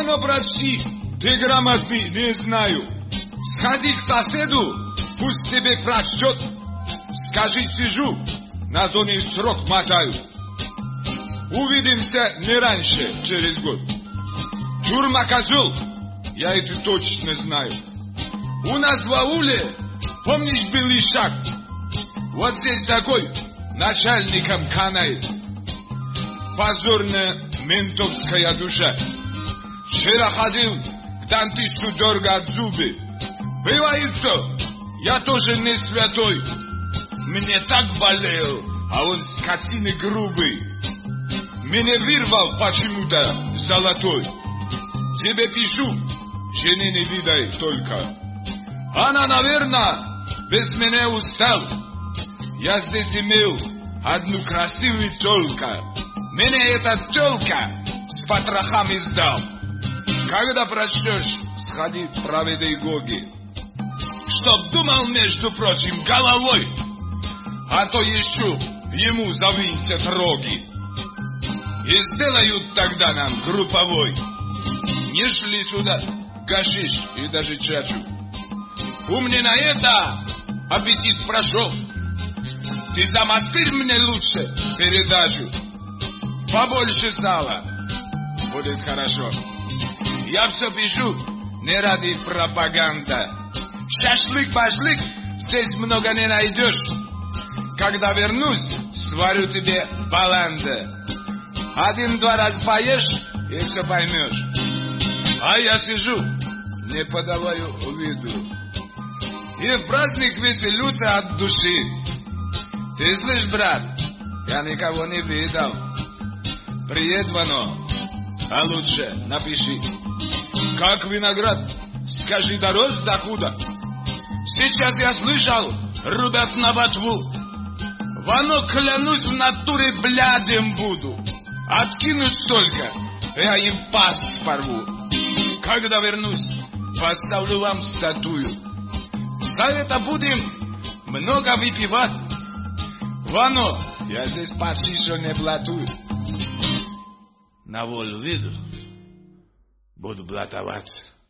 Вано, прости, ты грамотный, не знаю. Сходи к соседу, пусть тебе прочтет. Скажи, сижу, на зоне срок мотаю. Увидимся не раньше, через год. Тюрьма козел, я это точно знаю. У нас в ауле, помнишь, был Ишак? Вот здесь такой начальником канает. Позорная ментовская душа. Вчера ходил к дантисту дергать зубы. Бывает что, я тоже не святой. Мне так болел, а он скотины грубый. Меня вырвал почему-то золотой. Тебе пишу, жены не видай только. Она, наверное, без меня устал. Я здесь имел одну красивую тёлка. Меня эта тёлка с потрохами сдал. Когда прочтешь, сходи, проведи гоги. Чтоб думал, между прочим, головой. А то еще ему завинтят роги. И сделают тогда нам групповой. Не шли сюда гашиш и даже чачу. У меня на это аппетит прошел. Ты замастырь мне лучше передачу. Побольше сала. Будет хорошо. Я все пишу не ради пропаганды. Шашлык-башлык здесь много не найдешь. Когда вернусь, сварю тебе баланды. Один-два раз поешь и все поймешь. А я сижу, не подаваю виду. И в праздник веселюсь от души. Ты слышь, брат, я никого не видал. Приедь, Вано, а лучше напиши. Как виноград, скажи, дорос докуда? Сейчас я слышал, рубят на ботву. Вано, клянусь, в натуре блядем буду. Откинуть столько, я им пасть порву. Когда вернусь, поставлю вам статую. За это будем много выпивать. Вано, я здесь почти что не блатую. На волю виду буду блатоваться.